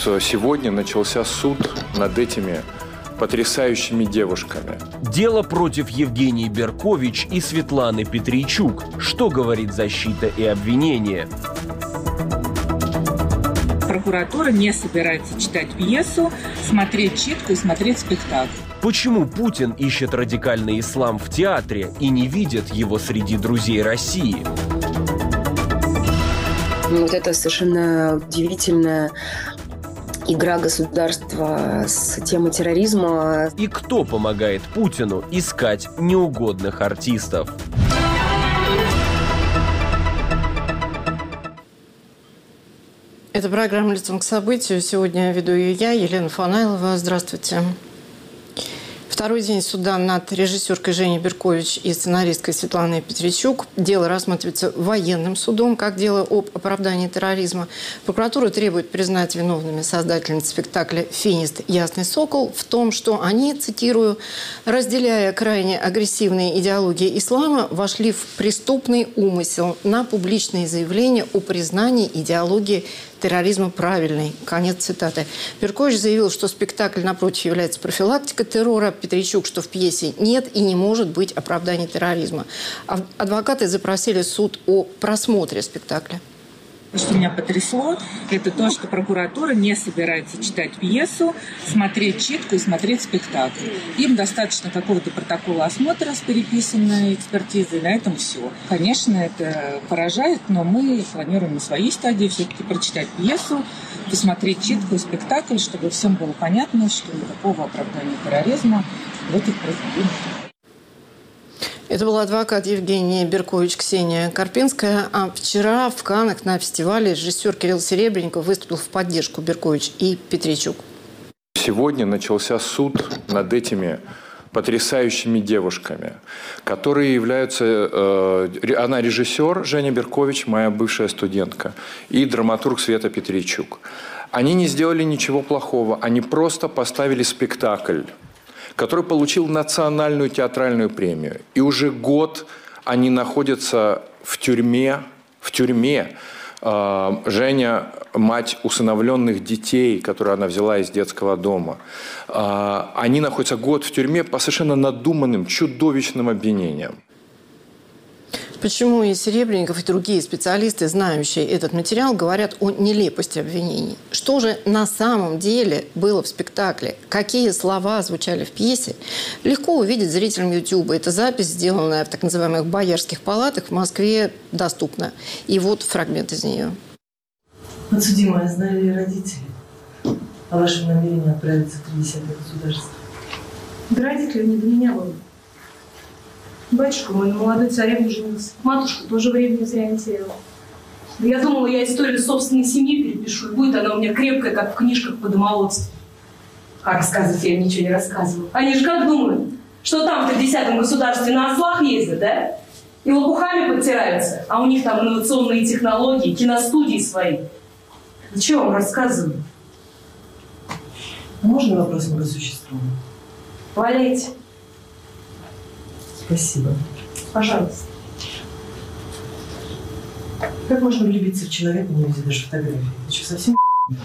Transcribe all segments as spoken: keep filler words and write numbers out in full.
сегодня начался суд над этими потрясающими девушками. Дело против Евгении Беркович и Светланы Петричук. Что говорит защита и обвинение? Прокуратура не собирается читать пьесу, смотреть читку и смотреть спектакль. Почему Путин ищет радикальный ислам в театре и не видит его среди друзей России? Вот это совершенно удивительная игра государства с темой терроризма. И кто помогает Путину искать неугодных артистов? Это программа «Лицом к событию». Сегодня веду ее я, Елена Фанайлова. Здравствуйте. Второй день суда над режиссеркой Женей Беркович и сценаристкой Светланой Петричук. Дело рассматривается военным судом, как дело об оправдании терроризма. Прокуратура требует признать виновными создательниц спектакля «Финист. Ясный сокол» в том, что они, цитирую, разделяя крайне агрессивные идеологии ислама, вошли в преступный умысел на публичные заявления о признании идеологии терроризма правильный. Конец цитаты. Беркович заявил, что спектакль, напротив, является профилактикой террора. Петричук, что в пьесе нет и не может быть оправдания терроризма. Адвокаты запросили суд о просмотре спектакля. Что меня потрясло, это то, что прокуратура не собирается читать пьесу, смотреть читку и смотреть спектакль. Им достаточно какого-то протокола осмотра с переписанной экспертизой, на этом все. Конечно, это поражает, но мы планируем на своей стадии все-таки прочитать пьесу, посмотреть читку и спектакль, чтобы всем было понятно, что никакого оправдания терроризма в этих произведениях. Это был адвокат Евгения Беркович, Ксения Карпинская. А вчера в Каннах на фестивале режиссер Кирилл Серебренников выступил в поддержку Беркович и Петричук. Сегодня начался суд над этими потрясающими девушками, которые являются... Э, она режиссер Женя Беркович, моя бывшая студентка, и драматург Света Петричук. Они не сделали ничего плохого, они просто поставили спектакль, который получил национальную театральную премию. И уже год они находятся в тюрьме. В тюрьме. Женя – мать усыновленных детей, которые она взяла из детского дома. Они находятся год в тюрьме по совершенно надуманным, чудовищным обвинениям. Почему и Серебренников, и другие специалисты, знающие этот материал, говорят о нелепости обвинений? Что же на самом деле было в спектакле? Какие слова звучали в пьесе? Легко увидеть зрителям Ютуба. Эта запись, сделанная в так называемых боярских палатах в Москве, доступна. И вот фрагмент из нее. Подсудимая, знали ли родители о вашем намерении отправиться в тридесятое государство? Да родители не до меня было. Батюшка мой на молодой царевне женился. Матушка тоже времени зря не теряла. Я думала, я историю собственной семьи перепишу, и будет она у меня крепкая, как в книжках по домоводству. А рассказывать я им ничего не рассказывала. Они же как думают, что там в тридесятом государстве на ослах ездят, да? И лопухами подтираются, а у них там инновационные технологии, киностудии свои. Зачем вам рассказываю? А можно вопрос по существу? Валяйте. Спасибо. Пожалуйста. Как можно влюбиться в человека, не видя даже фотографии? Это что, совсем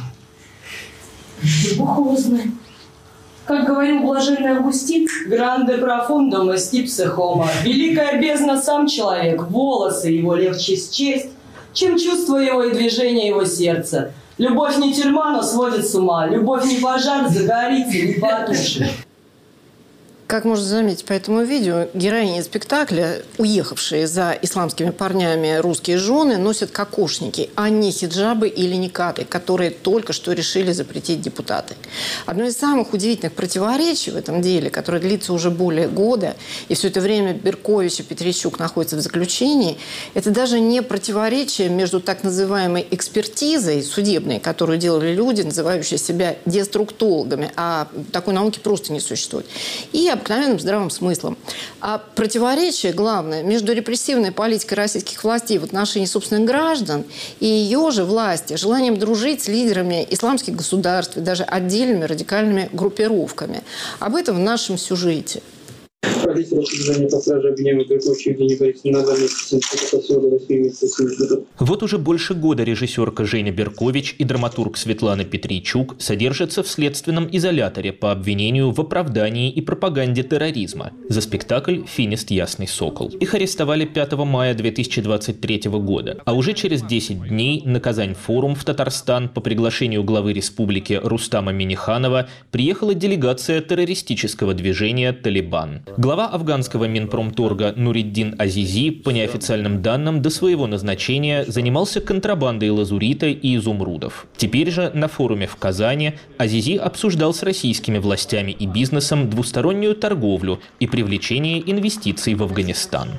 Бог его знает. Как говорил блаженный Августин, «Гранде профундо стипсе хома». Великая бездна сам человек, волосы его легче счесть, чем чувство его и движение его сердца. Любовь не тюрьма, но сводит с ума. Любовь не пожар, загорится, не потушит. Как можно заметить по этому видео, героини спектакля, уехавшие за исламскими парнями русские жены, носят кокошники, а не хиджабы или никаты, которые только что решили запретить депутаты. Одно из самых удивительных противоречий в этом деле, которое длится уже более года, и все это время Беркович и Петричук находятся в заключении, это даже не противоречие между так называемой экспертизой судебной, которую делали люди, называющие себя деструктологами, а такой науки просто не существует, и обыкновенным здравым смыслом. А противоречие, главное, между репрессивной политикой российских властей в отношении собственных граждан и ее же власти, желанием дружить с лидерами исламских государств и даже отдельными радикальными группировками. Об этом в нашем сюжете. Вот уже больше года режиссерка Женя Беркович и драматург Светлана Петрийчук содержатся в следственном изоляторе по обвинению в оправдании и пропаганде терроризма за спектакль «Финист Ясный Сокол». Их арестовали пятого мая две тысячи двадцать третьего года, а уже через десять дней на Казань-форум в Татарстан по приглашению главы республики Рустама Минниханова приехала делегация террористического движения «Талибан». Глава афганского Минпромторга Нуриддин Азизи, по неофициальным данным, до своего назначения занимался контрабандой лазурита и изумрудов. Теперь же на форуме в Казани Азизи обсуждал с российскими властями и бизнесом двустороннюю торговлю и привлечение инвестиций в Афганистан.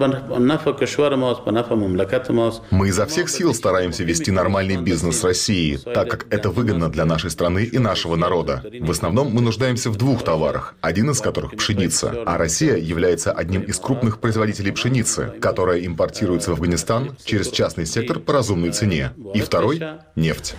Мы изо всех сил стараемся вести нормальный бизнес с Россией, так как это выгодно для нашей страны и нашего народа. В основном мы нуждаемся в двух товарах, один из которых – пшеница, а Россия является одним из крупных производителей пшеницы, которая импортируется в Афганистан через частный сектор по разумной цене. И второй – нефть.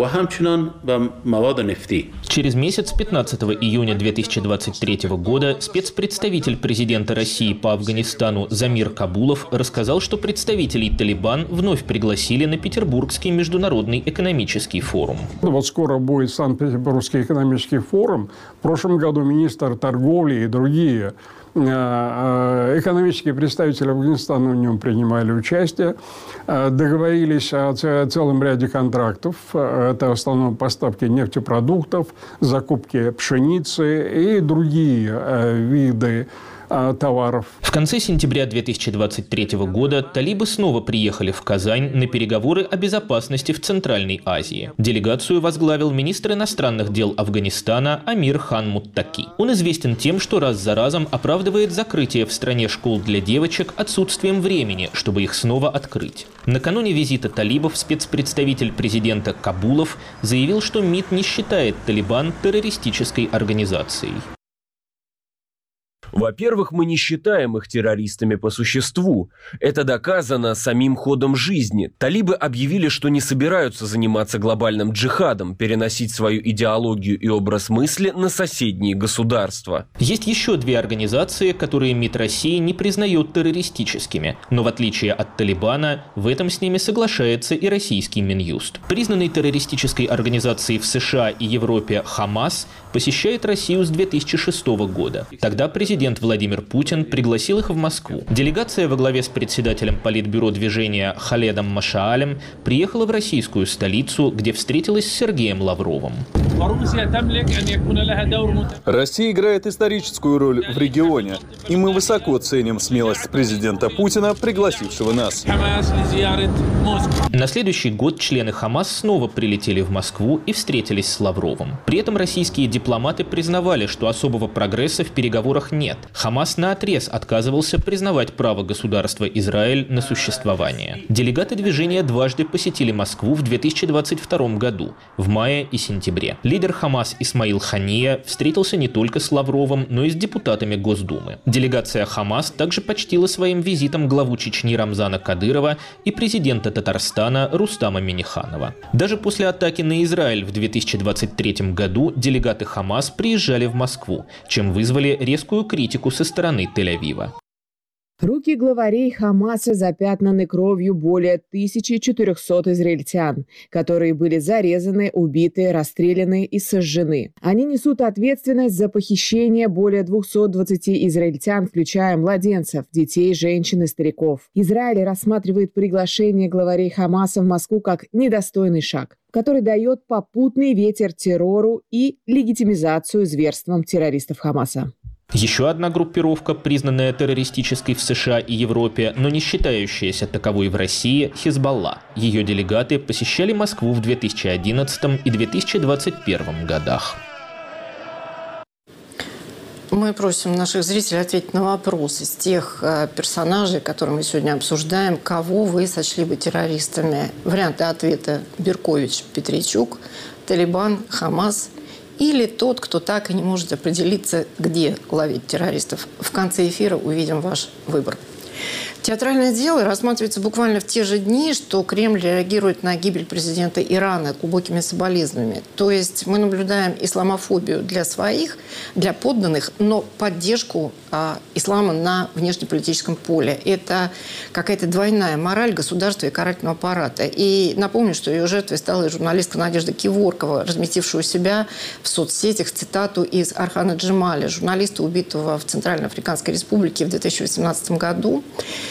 Через месяц, пятнадцатого июня две тысячи двадцать третьего года, спецпредставитель президента России по Афганистану Замир Кабулов рассказал, что представителей Талибан вновь пригласили на Петербургский международный экономический форум. Вот скоро будет Санкт-Петербургский экономический форум. В прошлом году министр торговли и другие экономические представители Афганистана в нем принимали участие, договорились о целом ряде контрактов. Это в основном поставки нефтепродуктов, закупки пшеницы и другие виды товаров. В конце сентября две тысячи двадцать третьего года талибы снова приехали в Казань на переговоры о безопасности в Центральной Азии. Делегацию возглавил министр иностранных дел Афганистана Амир Хан Муттаки. Он известен тем, что раз за разом оправдывает закрытие в стране школ для девочек отсутствием времени, чтобы их снова открыть. Накануне визита талибов спецпредставитель президента Кабулов заявил, что МИД не считает Талибан террористической организацией. Во-первых, мы не считаем их террористами по существу. Это доказано самим ходом жизни. Талибы объявили, что не собираются заниматься глобальным джихадом, переносить свою идеологию и образ мысли на соседние государства. Есть еще две организации, которые МИД России не признает террористическими. Но в отличие от Талибана, в этом с ними соглашается и российский Минюст. Признанный террористической организацией в США и Европе Хамас посещает Россию с две тысячи шестого года. Тогда президент Владимир Путин пригласил их в Москву. Делегация во главе с председателем Политбюро движения Халедом Машаалем приехала в российскую столицу, где встретилась с Сергеем Лавровым. Россия играет историческую роль в регионе, и мы высоко ценим смелость президента Путина, пригласившего нас. На следующий год члены Хамас снова прилетели в Москву и встретились с Лавровым. При этом российские дипломаты признавали, что особого прогресса в переговорах нет. Хамас наотрез отказывался признавать право государства Израиль на существование. Делегаты движения дважды посетили Москву в две тысячи двадцать втором году, в мае и сентябре. Лидер Хамас Исмаил Хания встретился не только с Лавровым, но и с депутатами Госдумы. Делегация Хамас также почтила своим визитом главу Чечни Рамзана Кадырова и президента Татарстана Рустама Минниханова. Даже после атаки на Израиль в две тысячи двадцать третьем году делегаты Хамас приезжали в Москву, чем вызвали резкую критику со стороны Тель-Авива. Руки главарей Хамаса запятнаны кровью более тысячи четырехсот израильтян, которые были зарезаны, убиты, расстреляны и сожжены. Они несут ответственность за похищение более двухсот двадцати израильтян, включая младенцев, детей, женщин и стариков. Израиль рассматривает приглашение главарей Хамаса в Москву как недостойный шаг, который дает попутный ветер террору и легитимизацию зверствам террористов Хамаса. Еще одна группировка, признанная террористической в США и Европе, но не считающаяся таковой в России – Хизбалла. Ее делегаты посещали Москву в две тысячи одиннадцатом и две тысячи двадцать первом годах. Мы просим наших зрителей ответить на вопрос из тех персонажей, которые мы сегодня обсуждаем, кого вы сочли бы террористами. Варианты ответа: Беркович, Петрийчук, Талибан, Хамас или тот, кто так и не может определиться, где ловить террористов. В конце эфира увидим ваш выбор. Театральное дело рассматривается буквально в те же дни, что Кремль реагирует на гибель президента Ирана глубокими соболезнованиями. То есть мы наблюдаем исламофобию для своих, для подданных, но поддержку а, ислама на внешнеполитическом поле. Это какая-то двойная мораль государства и карательного аппарата. И напомню, что ее жертвой стала и журналистка Надежда Киворкова, разместившая у себя в соцсетях цитату из Архана Джемаля, журналиста, убитого в Центральноафриканской Республике в две тысячи восемнадцатом году.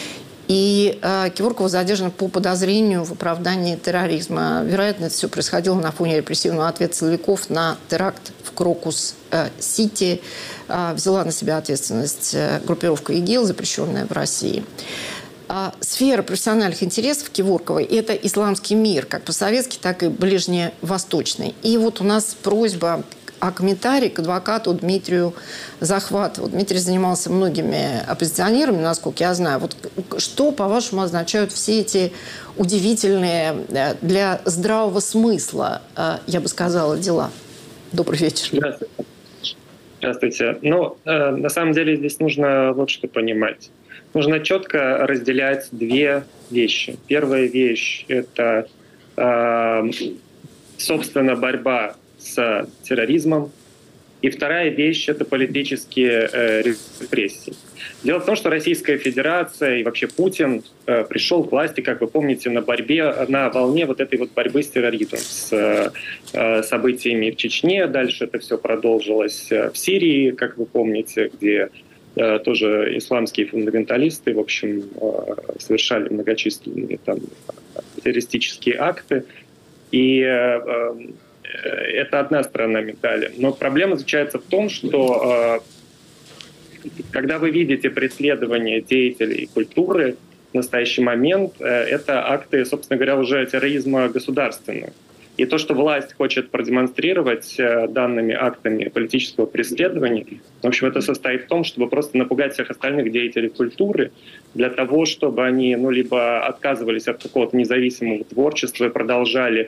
И э, Киворкова задержана по подозрению в оправдании терроризма. Вероятно, это все происходило на фоне репрессивного ответа силовиков на теракт в Крокус-Сити. Э, взяла на себя ответственность э, группировка ИГИЛ, запрещенная в России. А сфера профессиональных интересов Киворковой – это исламский мир, как по-советски, так и ближневосточный. И вот у нас просьба о комментарии к адвокату Дмитрию Захватову. Дмитрий занимался многими оппозиционерами, насколько я знаю. Вот что, по-вашему, означают все эти удивительные для здравого смысла, я бы сказала, дела? Добрый вечер. Здравствуйте. Здравствуйте. Ну, э, на самом деле здесь нужно вот что понимать. Нужно четко разделять две вещи. Первая вещь – это, э, собственно, борьба с терроризмом. И вторая вещь – это политические э, репрессии. Дело в том, что Российская Федерация и вообще Путин э, пришел к власти, как вы помните, на борьбе, на волне вот этой вот борьбы с терроризмом, с э, событиями в Чечне. Дальше это все продолжилось в Сирии, как вы помните, где э, тоже исламские фундаменталисты, в общем, э, совершали многочисленные там террористические акты. И э, э, это одна сторона медали. Но проблема заключается в том, что э, когда вы видите преследование деятелей культуры, в настоящий момент э, это акты, собственно говоря, уже терроризма государственного. И то, что власть хочет продемонстрировать э, данными актами политического преследования, в общем, это состоит в том, чтобы просто напугать всех остальных деятелей культуры для того, чтобы они, ну, либо отказывались от какого-то независимого творчества и продолжали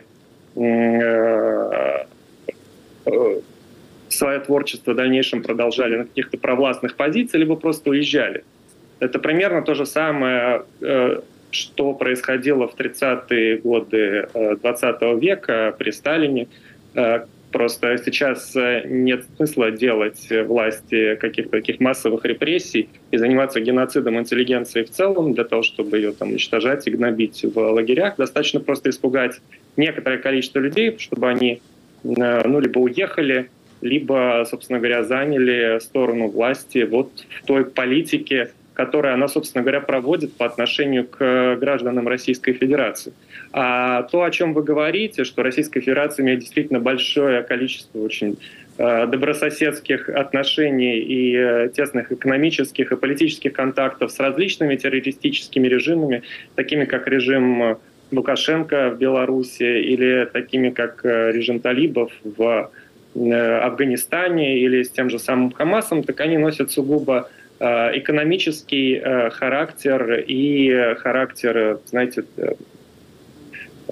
свое творчество в дальнейшем продолжали на каких-то провластных позициях, либо просто уезжали. Это примерно то же самое, что происходило в тридцатые годы двадцатого века при Сталине. Просто сейчас нет смысла делать власти каких-то таких массовых репрессий и заниматься геноцидом интеллигенции в целом для того, чтобы ее там уничтожать и гнобить в лагерях. Достаточно просто испугать некоторое количество людей, чтобы они ну, либо уехали, либо, собственно говоря, заняли сторону власти вот в той политике, которую она, собственно говоря, проводит по отношению к гражданам Российской Федерации. А то, о чем вы говорите, что Российская Федерация имеет действительно большое количество очень э, добрососедских отношений и э, тесных экономических и политических контактов с различными террористическими режимами, такими как режим Лукашенко в Беларуси или такими как э, режим талибов в э, Афганистане или с тем же самым Хамасом, так они носят сугубо экономический э, характер и характер, знаете, э, э,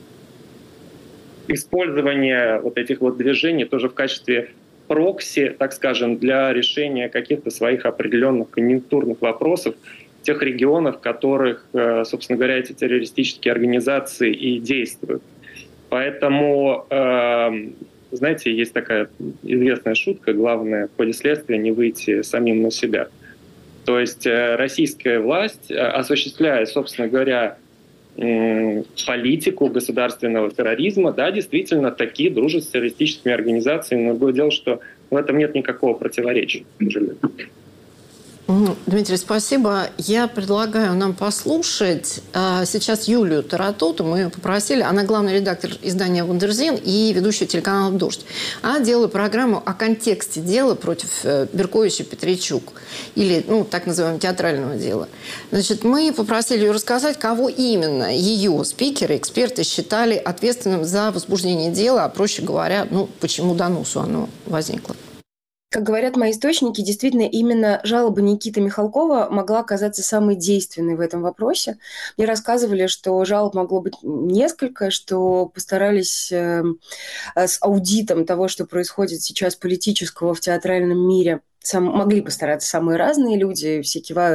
использования вот этих вот движений тоже в качестве прокси, так скажем, для решения каких-то своих определенных конъюнктурных вопросов в тех регионах, в которых, э, собственно говоря, эти террористические организации и действуют. Поэтому э, знаете, есть такая известная шутка: главное в ходе следствия не выйти самим на себя. То есть российская власть, осуществляя, собственно говоря, политику государственного терроризма, да, действительно, такие дружат с террористическими организациями, но другое дело, что в этом нет никакого противоречия, к сожалению. Дмитрий, спасибо. Я предлагаю нам послушать э, сейчас Юлию Таратоту. Мы ее попросили. Она главный редактор издания «Вундерзин» и ведущая телеканала «Дождь». Она делала программу о контексте дела против э, Беркович и Петричук. Или, ну, так называемого театрального дела. Значит, мы попросили ее рассказать, кого именно ее спикеры, эксперты считали ответственным за возбуждение дела, а, проще говоря, ну, почему доносу оно возникло. Как говорят мои источники, действительно, именно жалоба Никиты Михалкова могла оказаться самой действенной в этом вопросе. Мне рассказывали, что жалоб могло быть несколько, что постарались э, с аудитом того, что происходит сейчас политического в театральном мире, сам, могли постараться самые разные люди, все кивают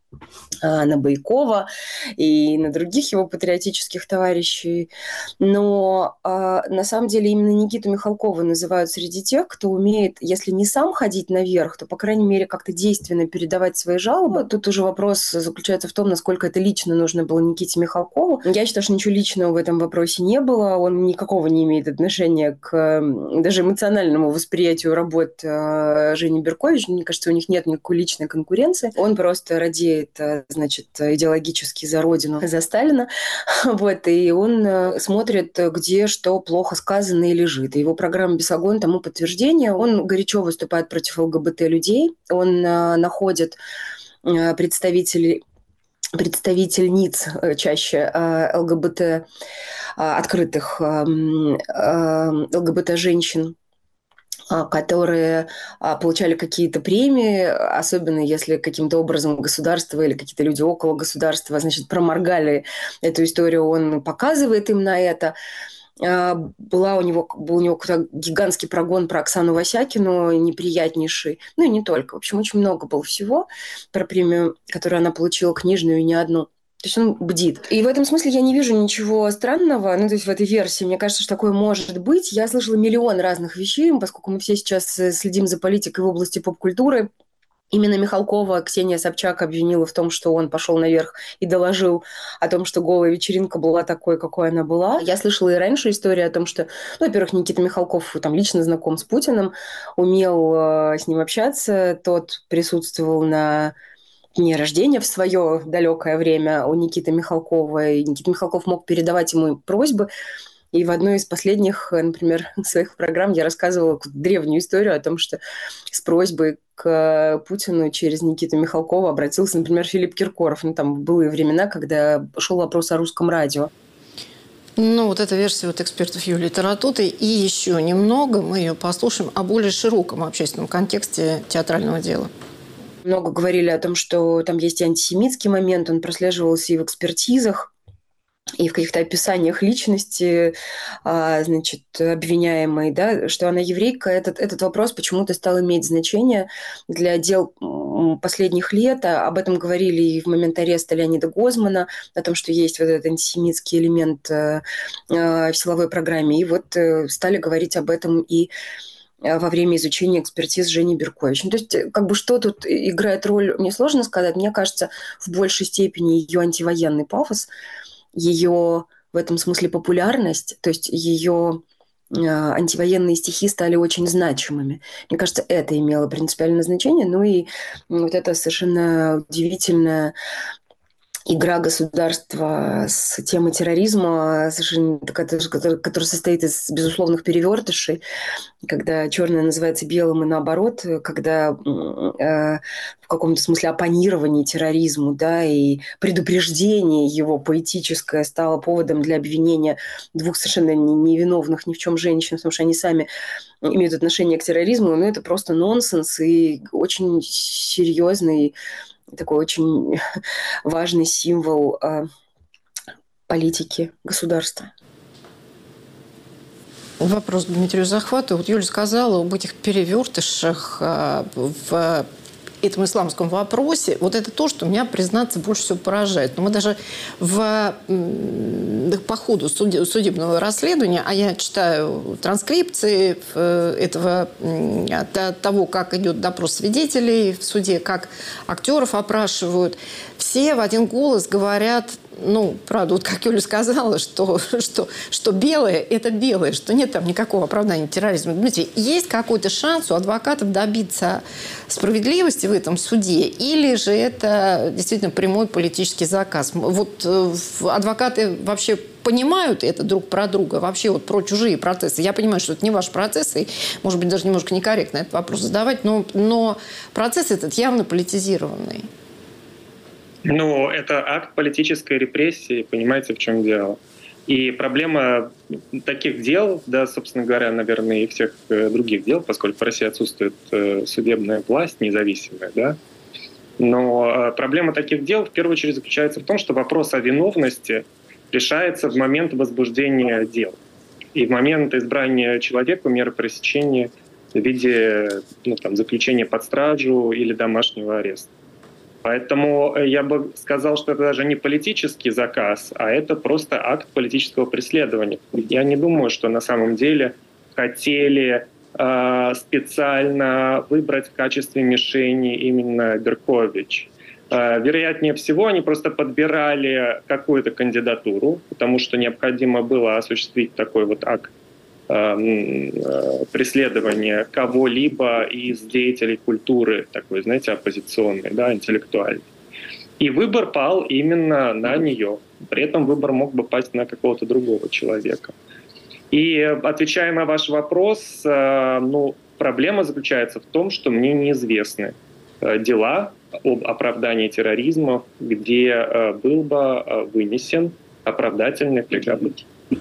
на Байкова и на других его патриотических товарищей. Но а, на самом деле именно Никиту Михалкова называют среди тех, кто умеет, если не сам ходить наверх, то, по крайней мере, как-то действенно передавать свои жалобы. Тут уже вопрос заключается в том, насколько это лично нужно было Никите Михалкову. Я считаю, что ничего личного в этом вопросе не было. Он никакого не имеет отношения к даже эмоциональному восприятию работ Жени Беркович. Мне кажется, у них нет никакой личной конкуренции. Он просто радеет, значит, идеологически за Родину, за Сталина. Вот, и он смотрит, где что плохо сказано и лежит. И его программа «Бесогон» тому подтверждение. Он горячо выступает против ЛГБТ-людей. Он находит представителей представительниц чаще ЛГБТ, открытых ЛГБТ-женщин, которые получали какие-то премии, особенно если каким-то образом государство или какие-то люди около государства, значит, проморгали эту историю, он показывает им на это. Была у него, был у него какой-то гигантский прогон про Оксану Васякину, неприятнейший. Ну и не только. В общем, очень много было всего про премию, которую она получила, книжную и не одну. То есть он бдит. И в этом смысле я не вижу ничего странного, ну, то есть в этой версии. Мне кажется, что такое может быть. Я слышала миллион разных вещей, поскольку мы все сейчас следим за политикой в области поп-культуры. Именно Михалкова Ксения Собчак обвинила в том, что он пошел наверх и доложил о том, что голая вечеринка была такой, какой она была. Я слышала и раньше историю о том, что, ну, во-первых, Никита Михалков там лично знаком с Путиным, умел э, с ним общаться. Тот присутствовал на дне рождения в свое далекое время у Никиты Михалкова. И Никита Михалков мог передавать ему просьбы. И в одной из последних, например, своих программ я рассказывала древнюю историю о том, что с просьбой к Путину через Никиту Михалкова обратился, например, Филипп Киркоров. Ну, там были времена, когда шел вопрос о русском радио. Ну, вот эта версия вот экспертов Юлии Таратуты. И еще немного мы ее послушаем о более широком общественном контексте театрального дела. Много говорили о том, что там есть и антисемитский момент, он прослеживался и в экспертизах, и в каких-то описаниях личности, значит, обвиняемой, да, что она еврейка, этот, этот вопрос почему-то стал иметь значение для дел последних лет. Об этом говорили и в момент ареста Леонида Гозмана, о том, что есть вот этот антисемитский элемент в силовой программе. И вот стали говорить об этом и во время изучения экспертиз Жени Беркович. Ну, то есть, как бы, что тут играет роль, мне сложно сказать. Мне кажется, в большей степени ее антивоенный пафос, ее в этом смысле популярность, то есть ее антивоенные стихи стали очень значимыми. Мне кажется, это имело принципиальное значение. Ну и вот это совершенно удивительная игра государства с темой терроризма, которая, которая состоит из безусловных перевертышей, когда черное называется белым и наоборот, когда э, в каком-то смысле оппонирование терроризму, да, и предупреждение его поэтическое стало поводом для обвинения двух совершенно невиновных ни в чем женщин, потому что они сами имеют отношение к терроризму, но это просто нонсенс и очень серьезный, такой очень важный символ э, политики государства. Вопрос к Дмитрию Захвату. Вот Юля сказала об этих перевертышах э, в этом исламском вопросе. Вот это то, что меня, признаться, больше всего поражает. Но мы даже в, по ходу судебного расследования, а я читаю транскрипции этого, того, как идет допрос свидетелей в суде, как актеров опрашивают, все в один голос говорят, ну, правда, вот как Юля сказала, что, что, что белое – это белое, что нет там никакого оправдания терроризма. Дмитрий, есть какой-то шанс у адвокатов добиться справедливости в этом суде? Или же это действительно прямой политический заказ? Вот адвокаты вообще понимают это друг про друга, вообще вот про чужие процессы? Я понимаю, что это не ваши процессы, и, может быть, даже немножко некорректно этот вопрос задавать, но, но процесс этот явно политизированный. Ну, это акт политической репрессии, понимаете, в чем дело. И проблема таких дел, да, собственно говоря, наверное, и всех других дел, поскольку в России отсутствует судебная власть независимая, да, но проблема таких дел в первую очередь заключается в том, что вопрос о виновности решается в момент возбуждения дел и в момент избрания человеку меры пресечения в виде, ну, там, заключения под стражу или домашнего ареста. Поэтому я бы сказал, что это даже не политический заказ, а это просто акт политического преследования. Я не думаю, что на самом деле хотели э, специально выбрать в качестве мишени именно Беркович. Э, вероятнее всего, они просто подбирали какую-то кандидатуру, потому что необходимо было осуществить такой вот акт преследования кого-либо из деятелей культуры, такой, знаете, оппозиционной, да, интеллектуальной. И выбор пал именно на нее. При этом выбор мог бы пасть на какого-то другого человека. И отвечая на ваш вопрос, ну, проблема заключается в том, что мне неизвестны дела об оправдании терроризма, где был бы вынесен оправдательный приговор.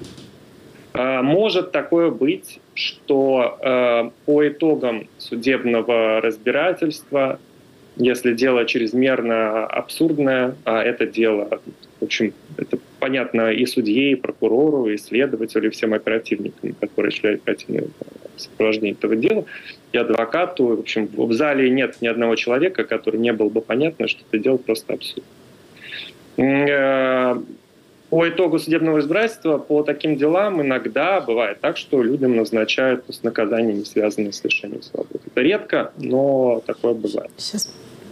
Может такое быть, что э, по итогам судебного разбирательства, если дело чрезмерно абсурдное, а это дело, в общем, это понятно и судье, и прокурору, и следователю, и всем оперативникам, которые шли оперативное сопровождение этого дела, и адвокату, в общем, в зале нет ни одного человека, который не был бы понятно, что это дело просто абсурд. По итогу судебного разбирательства по таким делам иногда бывает так, что людям назначают с наказаниями, связанными с лишением свободы. Это редко, но такое бывает. Сейчас.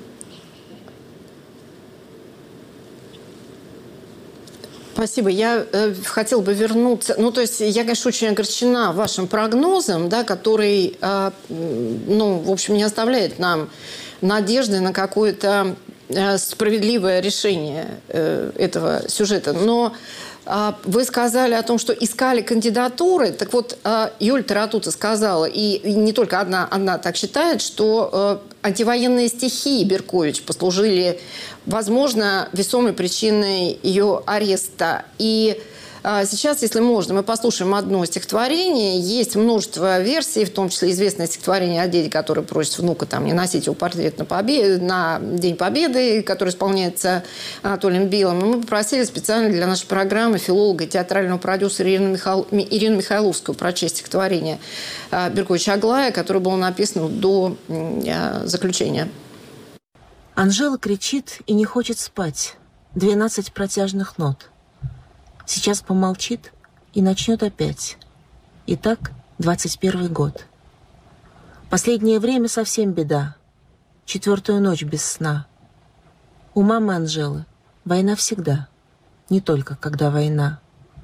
Спасибо. Я э, хотела бы вернуться... Ну, то есть я, конечно, очень огорчена вашим прогнозом, да, который, э, ну, в общем, не оставляет нам надежды на какое-то справедливое решение э, этого сюжета. Но э, вы сказали о том, что искали кандидатуры. Так вот, э, Юлия Таратута сказала, и, и не только одна, одна так считает, что э, антивоенные стихи Беркович послужили, возможно, весомой причиной ее ареста. И сейчас, если можно, мы послушаем одно стихотворение. Есть множество версий, в том числе известное стихотворение о деде, который просит внука там, не носить его портрет на, побед... на День Победы, который исполняется Анатолием Белым. Мы попросили специально для нашей программы филолога и театрального продюсера Ирину, Михаил... Ирину Михайловскую прочесть стихотворение Берковича Аглая, которое было написано до заключения. Анжела кричит и не хочет спать. Двенадцать протяжных нот. Сейчас помолчит и начнет опять. Итак, двадцать первый год. Последнее время совсем беда. Четвертую ночь без сна. У мамы Анжелы война всегда, не только когда война.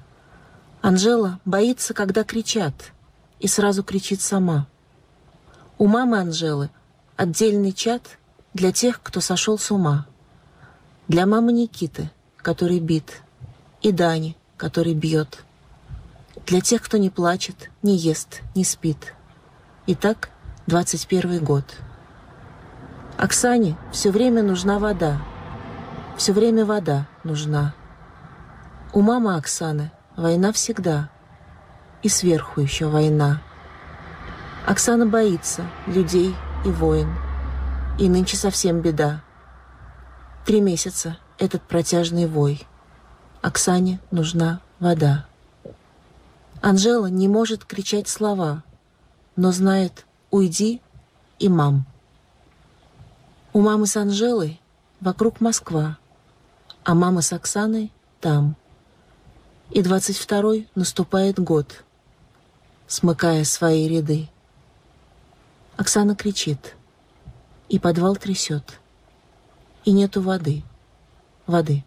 Анжела боится, когда кричат, и сразу кричит сама. У мамы Анжелы отдельный чат для тех, кто сошел с ума. Для мамы Никиты, который бит, и Дани, который бьет. Для тех, кто не плачет, не ест, не спит. Итак, двадцать первый год. Оксане все время нужна вода. Все время вода нужна. У мамы Оксаны война всегда. И сверху еще война. Оксана боится людей и войн. И нынче совсем беда. Три месяца этот протяжный вой. Оксане нужна вода. Анжела не может кричать слова, но знает «уйди» и «мам». У мамы с Анжелой вокруг Москва, а мама с Оксаной там. И двадцать второй наступает год, смыкая свои ряды. Оксана кричит, и подвал трясет, и нету воды, воды.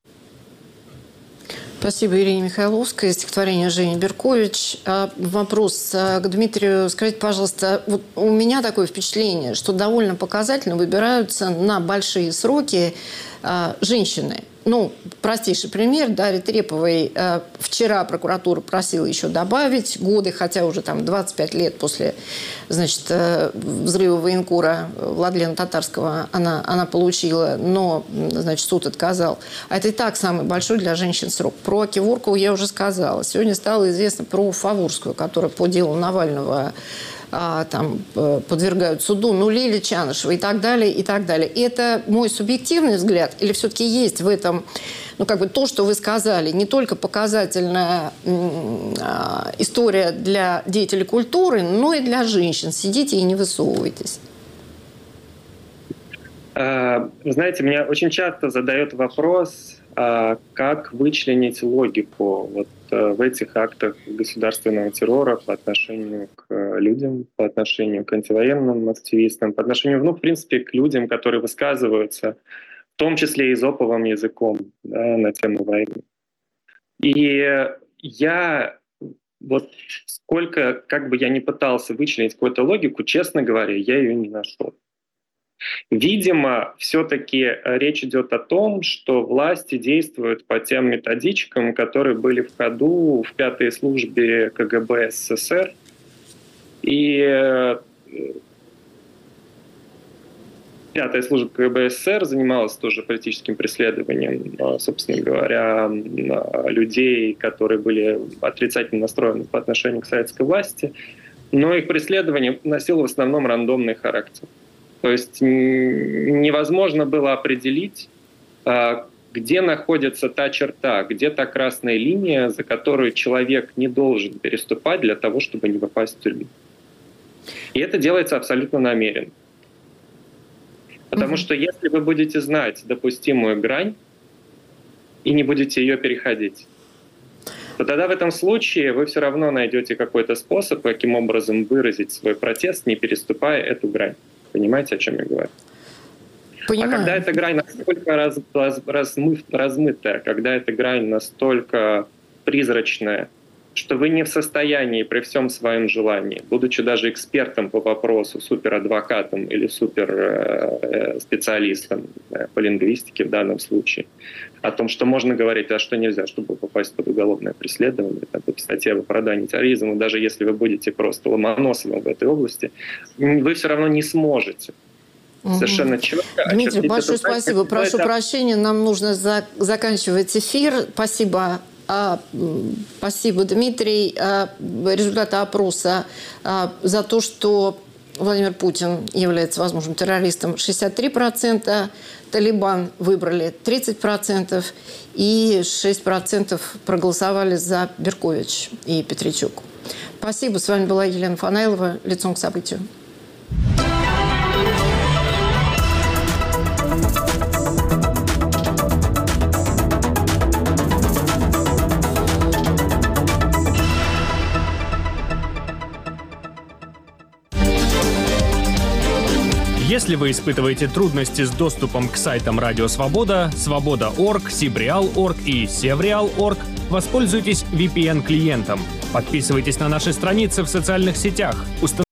Спасибо Ирине Михайловской. Стихотворение Жени Беркович. Вопрос к Дмитрию. Скажите, пожалуйста, вот у меня такое впечатление, что довольно показательно выбираются на большие сроки женщины. Ну, простейший пример, Дарьи Треповой вчера прокуратура просила еще добавить годы, хотя уже там двадцать пять лет после, значит, взрыва военкора Владлена Татарского она, она получила, но, значит, суд отказал. А это и так самый большой для женщин срок. Про Киворкову я уже сказала. Сегодня стало известно про Фаворскую, которая по делу Навального А, там подвергают суду, ну, Лилия Чанышева и так далее, и так далее. И это мой субъективный взгляд? Или все-таки есть в этом, ну, как бы то, что вы сказали, не только показательная а, история для деятелей культуры, но и для женщин? Сидите и не высовывайтесь. Вы знаете, меня очень часто задают вопрос, как вычленить логику вот в этих актах государственного террора по отношению к людям, по отношению к антивоенным активистам, по отношению, ну, в принципе, к людям, которые высказываются, в том числе и эзоповым языком, да, на тему войны. И я вот сколько, как бы я ни пытался вычленить какую-то логику, честно говоря, я ее не нашел. Видимо, все-таки речь идет о том, что власти действуют по тем методичкам, которые были в ходу в пятой службе ка гэ бэ эс эс эс эр. И пятая служба ка гэ бэ эс эс эс эр занималась тоже политическим преследованием, собственно говоря, людей, которые были отрицательно настроены по отношению к советской власти. Но их преследование носило в основном рандомный характер. То есть невозможно было определить, где находится та черта, где та красная линия, за которую человек не должен переступать для того, чтобы не попасть в тюрьму. И это делается абсолютно намеренно. Потому mm-hmm. что если вы будете знать допустимую грань и не будете ее переходить, то тогда в этом случае вы все равно найдете какой-то способ, каким образом выразить свой протест, не переступая эту грань. Понимаете, о чем я говорю? Понимаю. А когда эта грань настолько раз, раз, размы, размытая, когда эта грань настолько призрачная, что вы не в состоянии при всем своем желании, будучи даже экспертом по вопросу, суперадвокатом или суперспециалистом по лингвистике в данном случае, о том, что можно говорить, а что нельзя, чтобы попасть под уголовное преследование, там, под статья об оправдании терроризма, даже если вы будете просто Ломоносовым в этой области, вы все равно не сможете. Совершенно четко. Дмитрий, большое спасибо. Прошу это... прощения, нам нужно за... заканчивать эфир. Спасибо. А, спасибо, Дмитрий. А, результаты опроса а, за то, что Владимир Путин является возможным террористом, шестьдесят три процента, Талибан выбрали тридцать процентов и шесть процентов проголосовали за Беркович и Петричук. Спасибо. С вами была Елена Фанайлова. Лицом к событию. Если вы испытываете трудности с доступом к сайтам Радио Свобода, Свобода точка орг, Сибреал точка орг и Севреал точка орг, воспользуйтесь ви пи эн-клиентом. Подписывайтесь на наши страницы в социальных сетях.